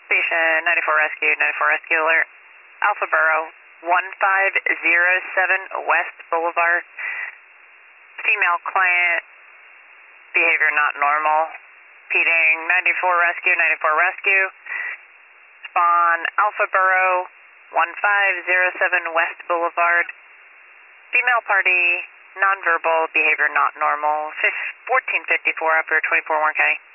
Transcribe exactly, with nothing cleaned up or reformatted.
Station ninety-four Rescue, ninety-four Rescue Alert. Alpha Borough, one five zero seven West Boulevard. Female client, behavior not normal. Repeating, ninety-four Rescue, ninety-four Rescue. Spawn Alpha Borough, one five zero seven West Boulevard. Female party, nonverbal, behavior not normal. fourteen fifty-four, upper twenty-four one K.